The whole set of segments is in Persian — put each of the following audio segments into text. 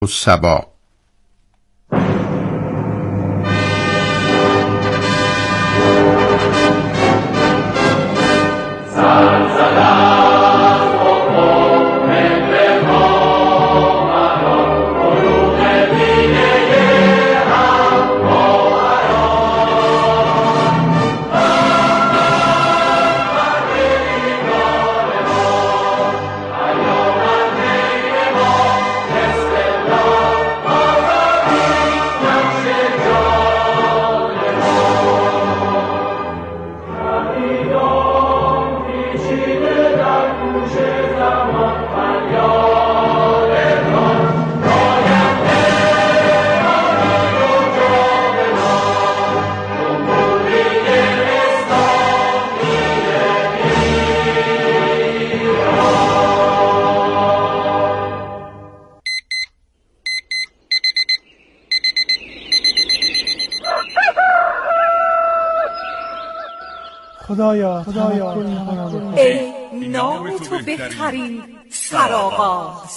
الصبا. خدایا ای نام تو بهترین سرآغاز.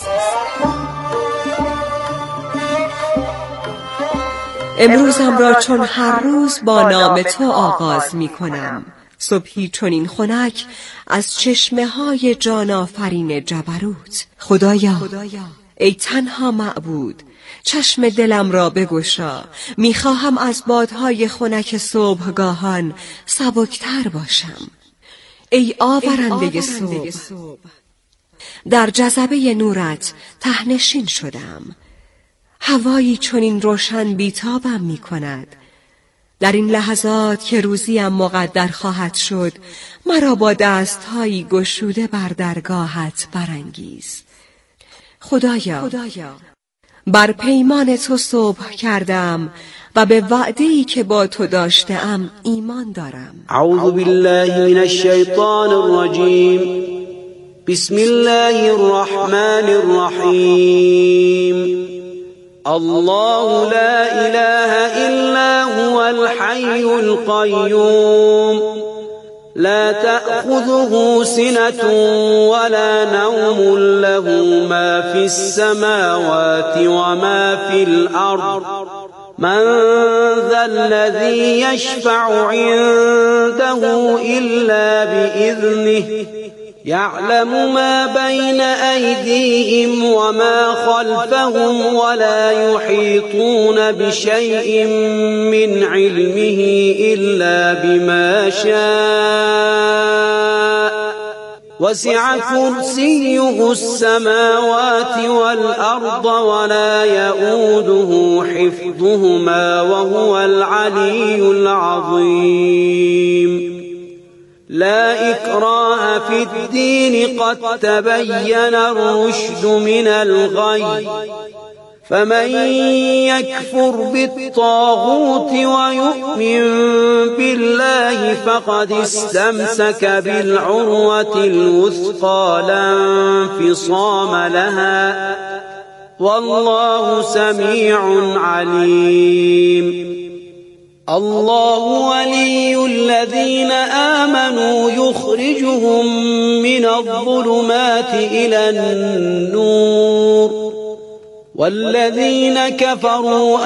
امروزم را چون هر روز با نام تو آغاز می کنم. صبحی چنین خنک از چشمه های جان آفرین جبروت. خدایا ای تنها معبود، چشم دلم را بگشا. میخواهم از بادهای خنک صبحگاهان سبکتر باشم. ای آورنده صبح، در جذبه نورت تهنشین شدم. هوایی چنین روشن بیتابم می کند. در این لحظات که روزیم مقدر خواهد شد، مرا با دستهایی گشوده بر درگاهت برانگیز. خدایا بر پیمان تو صبح کردم و به وعده‌ای که با تو داشتم ایمان دارم. اعوذ بالله من الشیطان الرجیم. بسم الله الرحمن الرحیم. الله لا اله الا هو الحي القيوم لا تأخذه سنة ولا نوم له ما في السماوات وما في الأرض من ذا الذي يشفع عنده إلا بإذنه يعلم ما بين أيديهم وما خلفهم ولا يحيطون بشيء من علمه إلا بما شاء وسع كرسيه السماوات والأرض ولا يؤوده حفظهما وهو العلي العظيم. لا إكراه في الدين قد تبين الرشد من الغي فمن يكفر بالطاغوت ويؤمن بالله فقد استمسك بالعروة الوثقى لا انفصام لها والله سميع عليم. الله ولي الذين آمنوا يخرجهم من الظلمات إلى النور والذين كفروا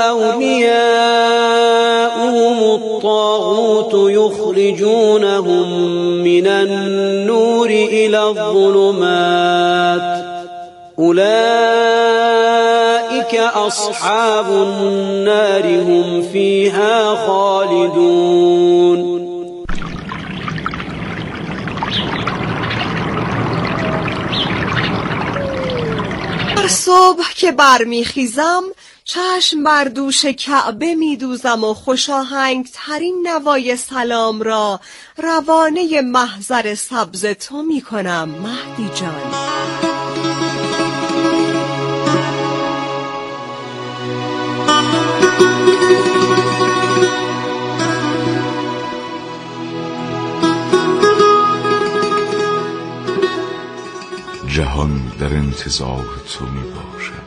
أولياؤهم الطاغوت يخرجونهم من النور إلى الظلمات أولئك أصحاب النار هم فيها خالدون. هر صبح که برمیخیزم چشم بر دوش کعبه میدوزم و خوشاهنگ ترین نوای سلام را روانه محضر سبز تو میکنم مهدی جان. جهان در انتظار تو می باشد،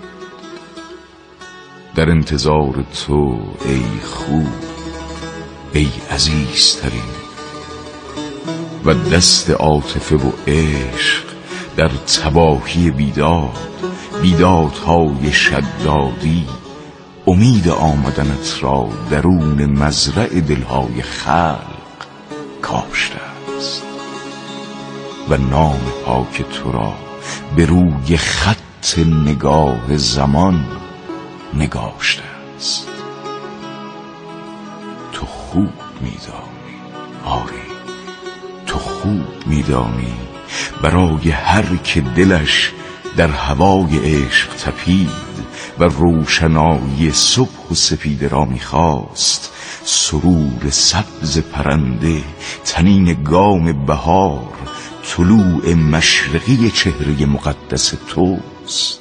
در انتظار تو ای خوب، ای عزیزترین، و دست عاطفه و عشق در تباهی بیداد بیدادهای شدادی امید آمدنت را درون مزرع دلهای خلق کاشته است و نام پاک تو را به روی خط نگاه زمان نگاشته است. تو خوب می‌دانی، آری تو خوب می‌دانی برای هر که دلش در هوای عشق تپید و روشنایی صبح و سپیده را می‌خواست، سرور سبز پرنده، طنین گام بهار، طلوع مشرقی چهره مقدس توست.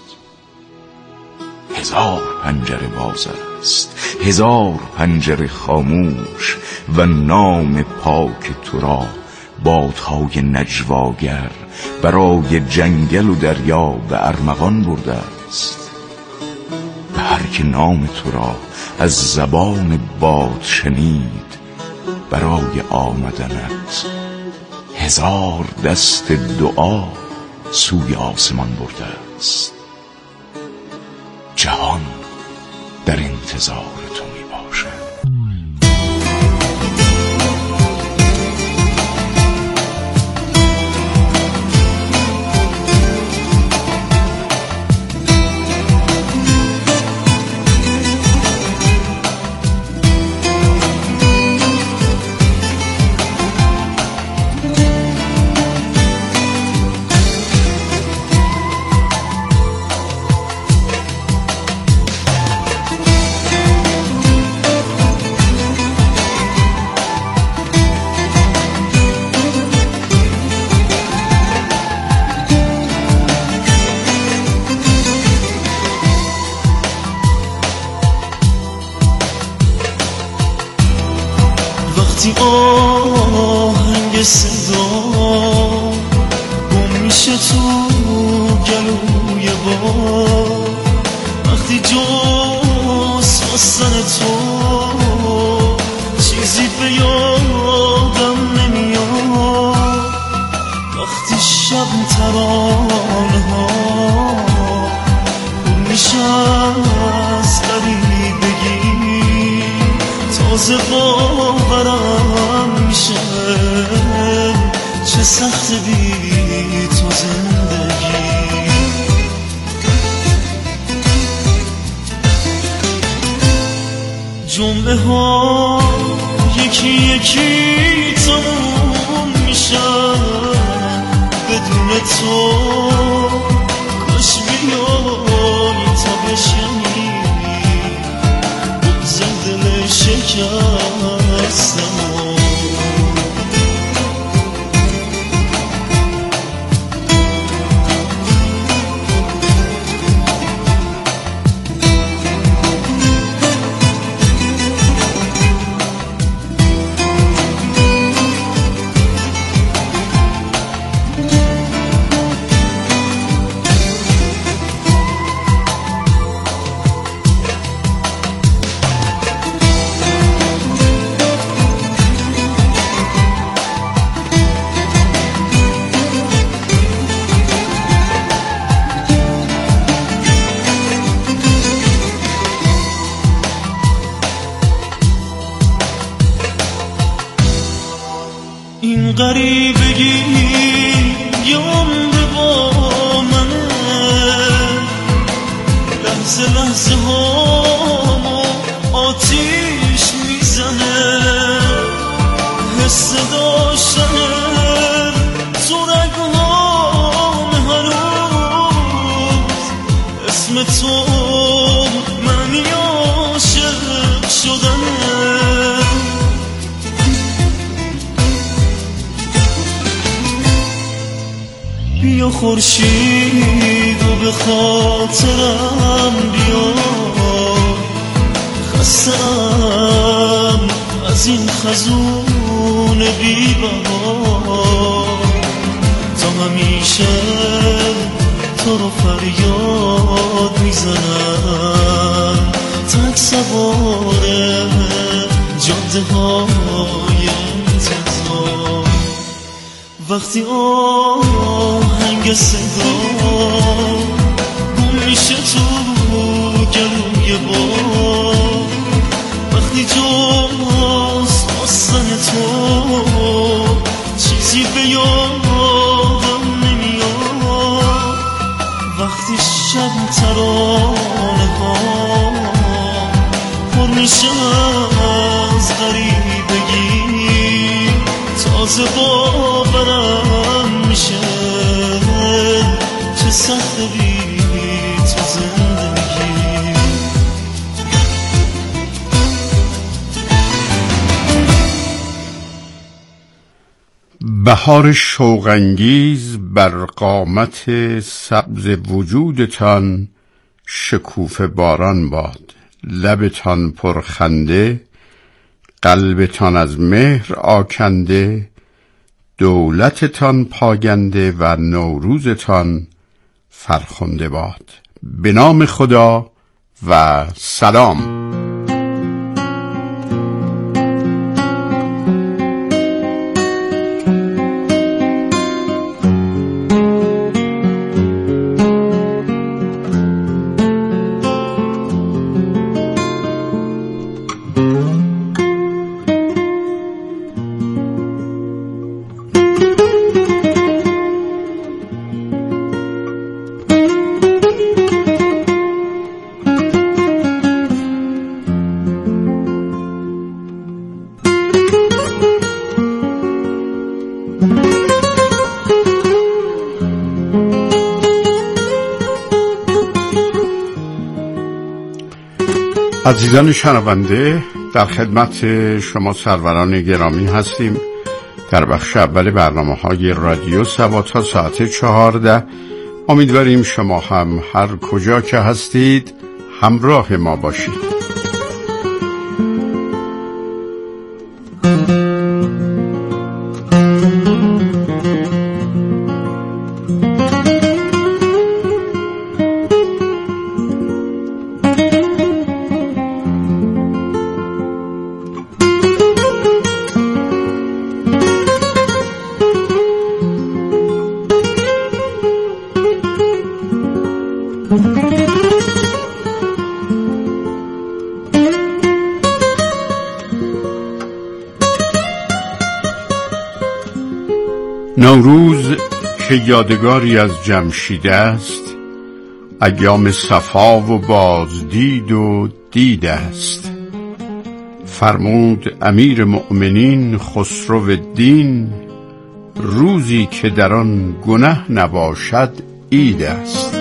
1000 پنجره باز است، 1000 پنجره خاموش و نام پاک تو را بادهای نجواگر برای جنگل و دریا به ارمغان برده است. به هر که نام تو را از زبان باد شنید، برای آمدنت 1000 دست دعا سوی آسمان برده است. جهان در انتظار تو می باشد. وقتی آهنگ صدا گم میشه تو گلوی باد، وقتی جز خواستن تو چیزی به یادم نمیاد، وقتی شب ترانه ها گم میشه از غریبگی، تازه باورم میشه چه سخت بی تو زندگی. جمعه ها یکی یکی تموم میشن بدون تو، کاش بیایی تا بشنی بغض دل شکستم. این غریبگی یه عمر با منه، لحظه لحظه هامو آتیش میزنه، حس داشتن تو رگهام هنوز، اسم تو معنی عاشق شدنه. بیا خورشید و به خاطرم بیا، خستم از این خزون بی بها، تا همیشه تو رو فریاد میزنم، تک سوار جاده های انتظار. وقتی آهنگ صدا گم همیشه تو گلوی باد وقتی جز خواستن تو چیزی به یادم نمیاد وقتی شب ترانه ها پر میشه از غریبگی تازه باورم میشه چه سخته بی تو زندگی. بهار شوق‌انگیز بر قامت سبز وجودتان شکوفه باران باد، لبتان پرخنده، قلبتان از مهر آکنده، دولتتان پاینده و نوروزتان فرخنده باد. به نام خدا و سلام. عزیزان شنونده، در خدمت شما سروران گرامی هستیم در بخش اول برنامه‌های رادیو سبا تا ساعت 14. امیدواریم شما هم هر کجا که هستید همراه ما باشید. نوروز که یادگاری از جمشید است، ایام صفا و بازدید و دید است. فرمود امیر مؤمنین خسرو الدین، روزی که در آن گنه نباشد عید است.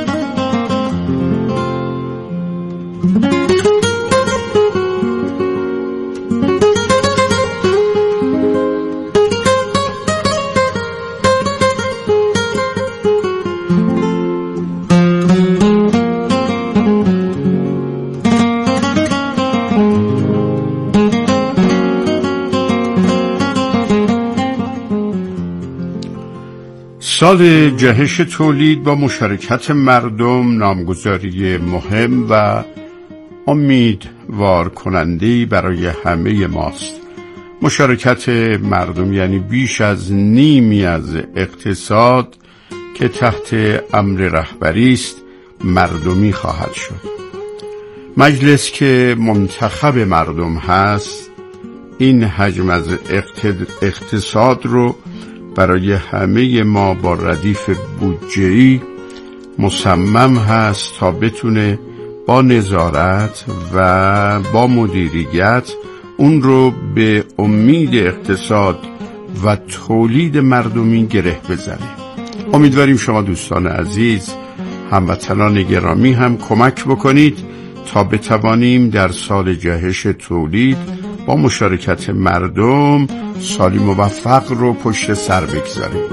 سال جهش تولید با مشارکت مردم نامگذاری مهم و امیدوار کننده‌ای برای همه ماست. مشارکت مردم یعنی بیش از نیمی از اقتصاد که تحت امر رهبری است مردمی خواهد شد. مجلس که منتخب مردم هست این حجم از اقتصاد رو برای همه ما با ردیف بودجه‌ای مصمم هست تا بتونه با نظارت و با مدیریت اون رو به امید اقتصاد و تولید مردمی گره بزنه. امیدواریم شما دوستان عزیز، هموطنان گرامی هم کمک بکنید تا بتوانیم در سال جهش تولید با مشارکت مردم سالی موفق رو پشت سر بگذاریم.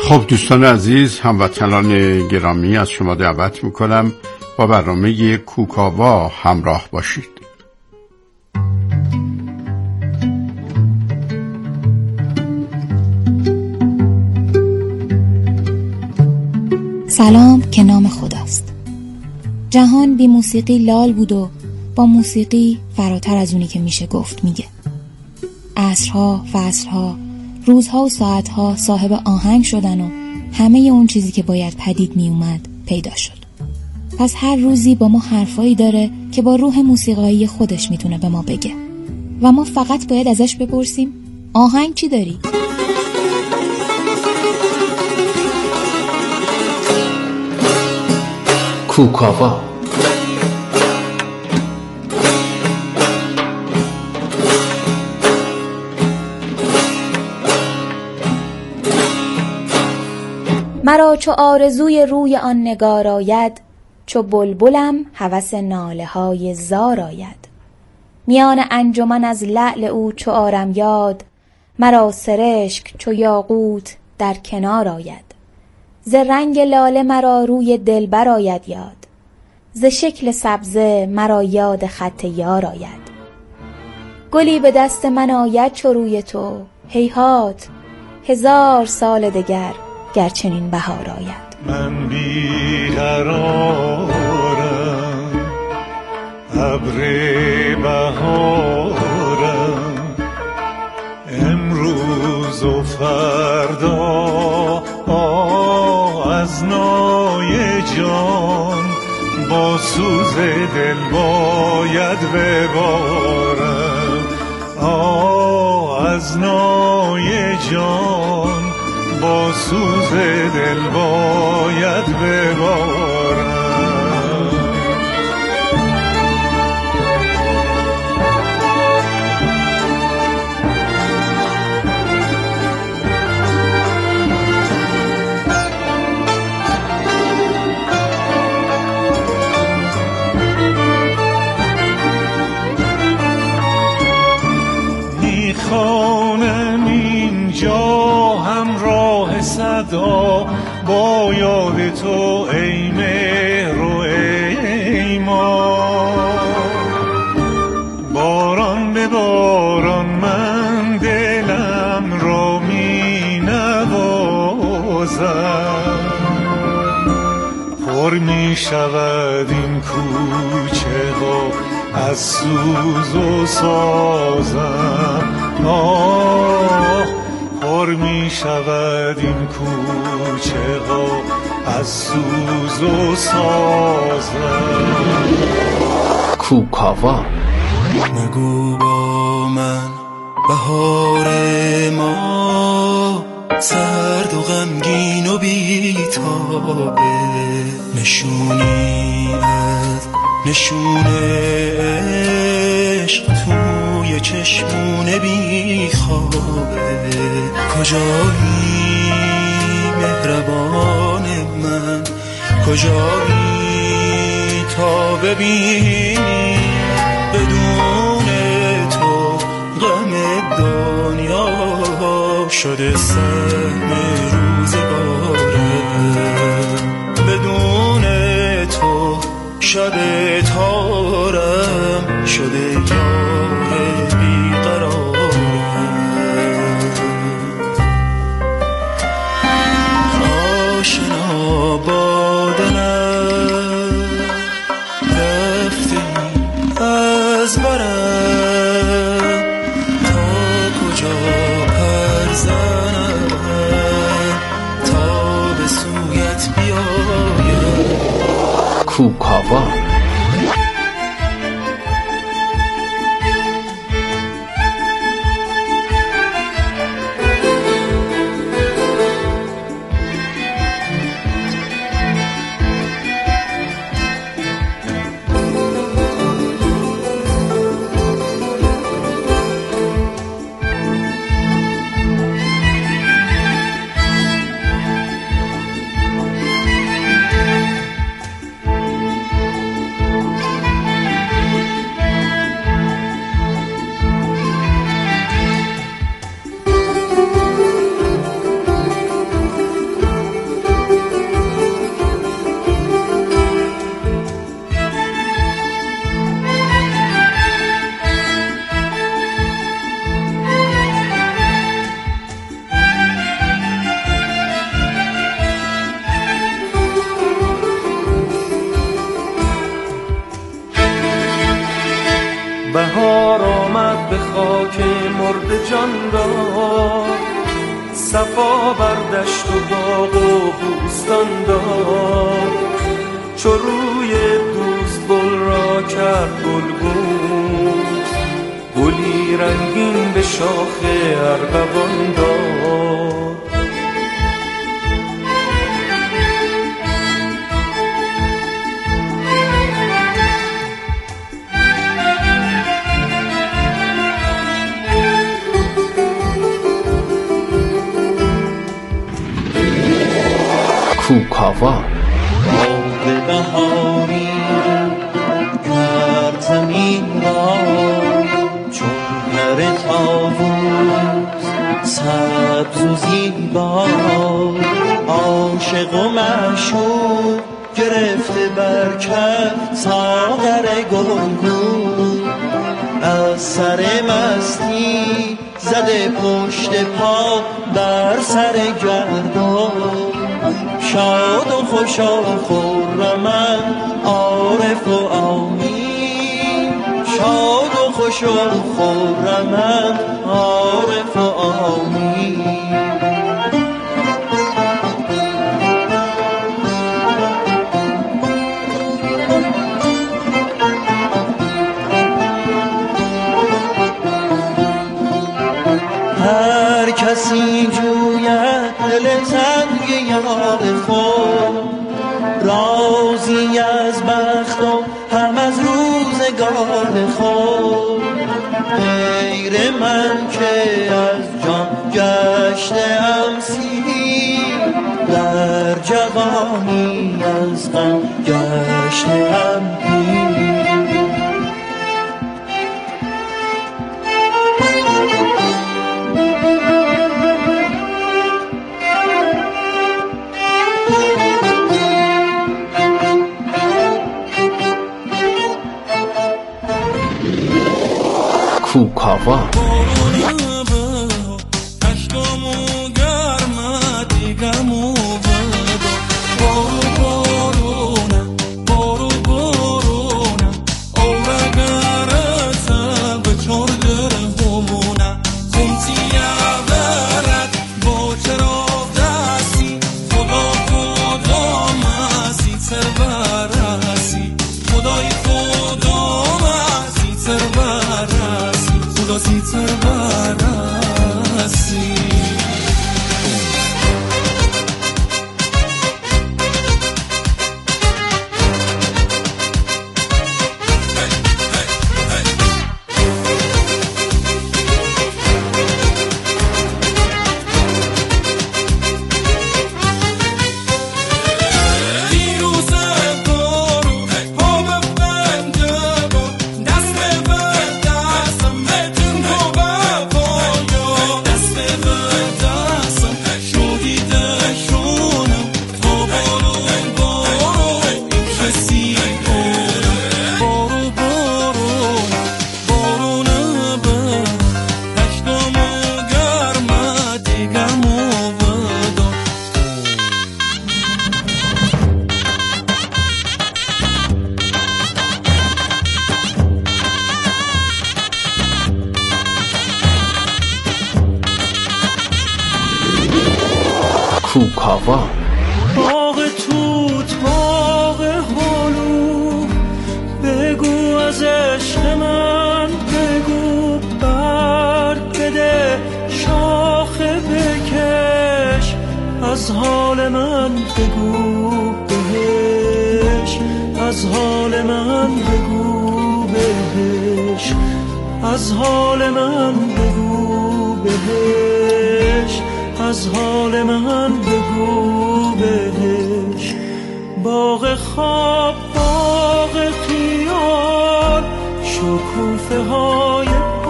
خب دوستان عزیز، هموطنان گرامی، از شما دعوت میکنم با برنامه کوکاوا همراه باشید. سلام که نام خداست. جهان بی موسیقی لال بود و با موسیقی فراتر از اونی که میشه گفت میگه. عصرها، فصلها، روزها و ساعتها صاحب آهنگ شدن و همه اون چیزی که باید پدید می اومد پیدا شد. پس هر روزی با ما حرفایی داره که با روح موسیقایی خودش میتونه به ما بگه و ما فقط باید ازش بپرسیم آهنگ چی داری؟ کوکاوا. مرا چو آرزوی روی آن نگار آید، چو بلبلم هوس ناله های زار آید. میان انجمن از لعل او چو آرم یاد، مرا سرشک چو یاقوت در کنار آید. ز رنگ لاله مرا روی دلبر آید یاد، ز شکل سبزه مرا یاد خط یار آید. گلی به دست من آید چو روی تو، هیهات 1000 سال دگر گر چنین بهار آید. من بیقرارم، ابر بهارم، امروز و فردا از نای جان با سوز دل باید ببارم. از نای جان با سوز دل باید ببارم. میخوانم اینجا همراه صدا با یاد تو ای مهر و ای ما. باران به باران من دلم را می نوازم، پر می شود این کوچه ها از سوز و سازم. پر می شود این کوچه ها از سوز و سازم. کوکاوا. نگو با من بهار ما سرد و غمگین و بی‌تابه، نشونی از نشون عشق توی چشمون بیخوابه. کجایی مهربان من، کجایی تا ببینی بدون تو غم دنیا شده سهم روزگاره. بدون تو شب تارم شده یار بیقرارم. آشنا با دلم رفتی از برم، تا کجا پر زنم تا به سویت بیایم. کوکاوا. خاک مرد جان داد، صفا بر دشت و باغ و بوستان داد. چو روی دوست گل را کرد گلگون، گلی رنگین به شاخ ارغوان داد. کوکاوا باغ بهاری کرد زمین را چون پر طاووس سبز و زیبا. عاشق و معشوق گرفته بر کف ساغر گلگون، از سر مستی زده پشت پا بر سر گردون. شاد و خوش و خرمم عارف و آمین، شاد و خوش و خرمم عارف و آمین. هر کسی جوید دل تنگ یار خود، راضی از بخت و هم از روزگار خود. غیر من که از جان گشتم سیر، در جوانی از غم گشتم پیر. کوکاوا کوکاوا باغ توت باغ هلو، بگو از عشق من بگو، برگ بده شاخ بکش، از حال من بگو بهش، از حال من بگو بهش، از حال من بگو بهش، از حال من بگو بهش. باغ خواب باغ خیال، شکوفه های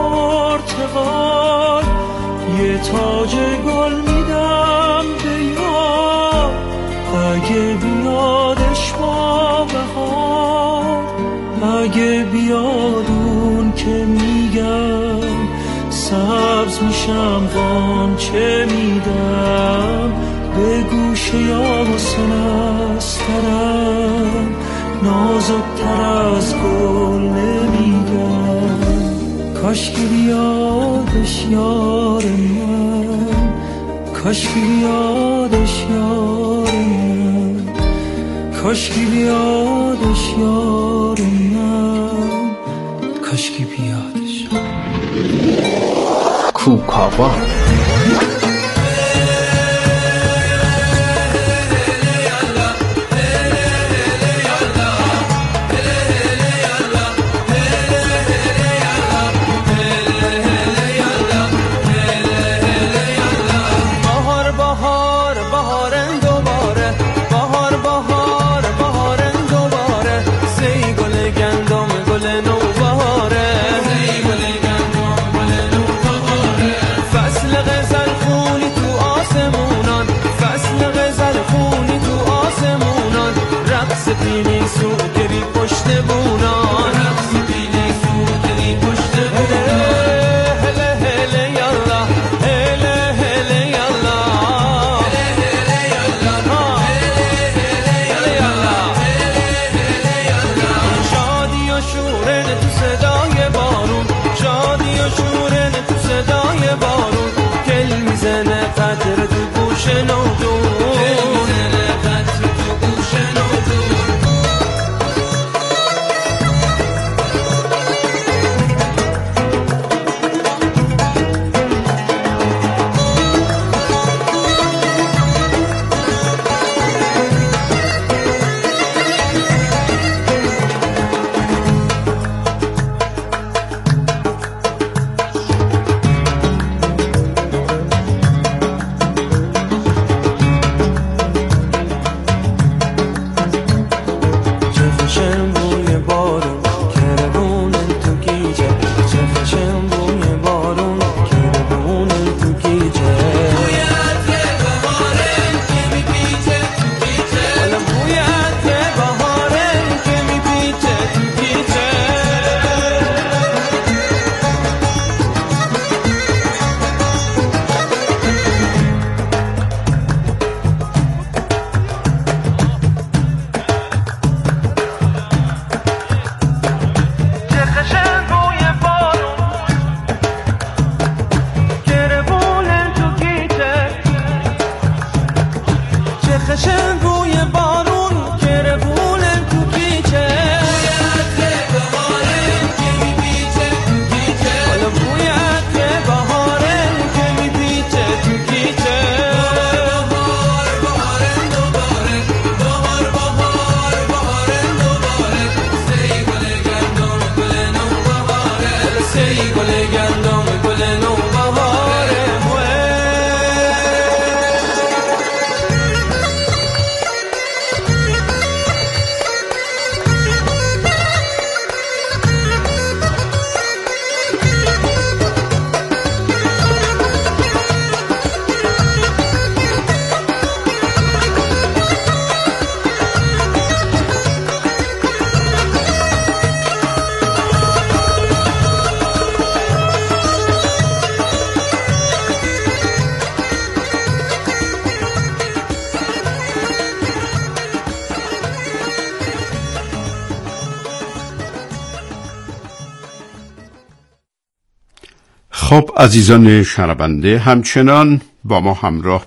پرتقال، یه تاج گل میدم به یار، اگه بیادش با بهار، اگه بیاد اون که میگم، سبز میشم غنچه میدم، به گوشه یاسمن استرم، نازکتر از گل نمیگم. کاشکی بیادش یار من، کاشکی بیادش یار من، کاشکی بیادش یار من، کاشکی بیادش. کوکاوا. خب عزیزان شنونده، همچنان با ما همراه